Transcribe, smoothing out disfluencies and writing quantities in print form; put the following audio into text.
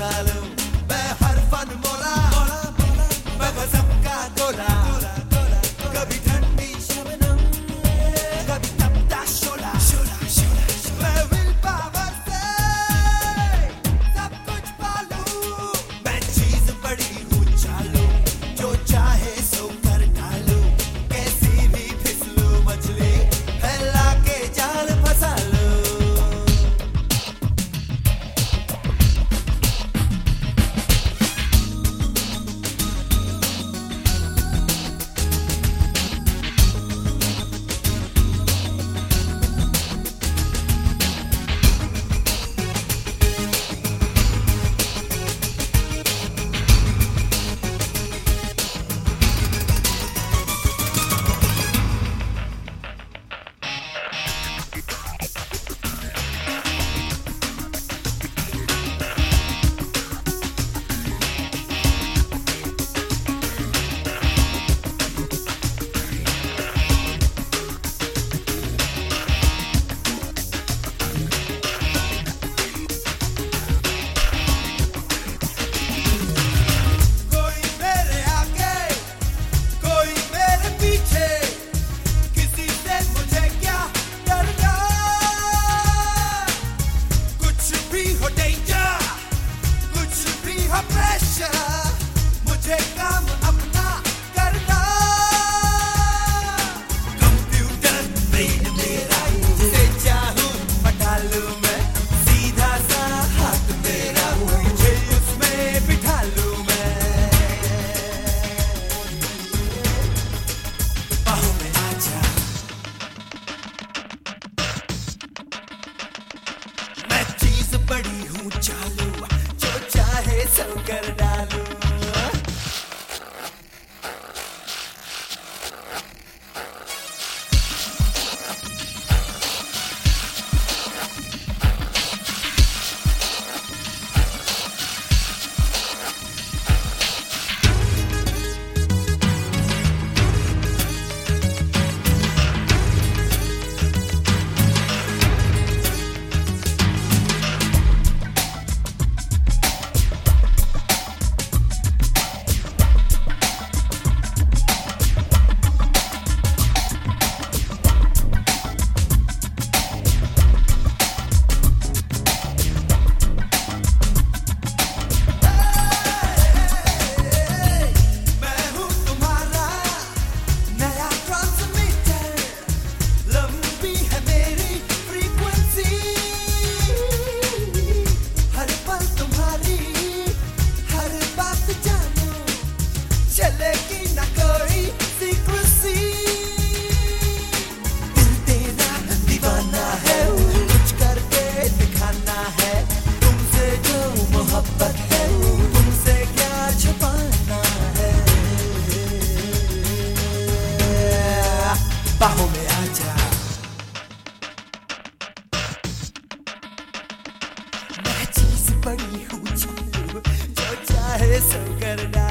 मालूम मैं हर फन मोला मैं गजब का गोला कभी ठंडी शबनम कभी तपता शोला मैं विल पावर से सब कुछ पालूं मैं चीज बड़ी हूँ चालू जो चाहे सो कर डालू कैसी भी फिसलू मछली फैला के जाल फंसा लो मुझे काम अपना करना कंप्यूटर ब्रेन मेरा जिसे चाहूं पटा लूं मैं सीधा सा हाथ मेरा मुझे उसमें बिठा लूं मैं बाहों में आजा मैं चीज बड़ी हूँ चालू जो चाहे सब कर डालू बाहों में आजा मैं चीज बड़ी हूँ चालू जो चाहे सो कर डालू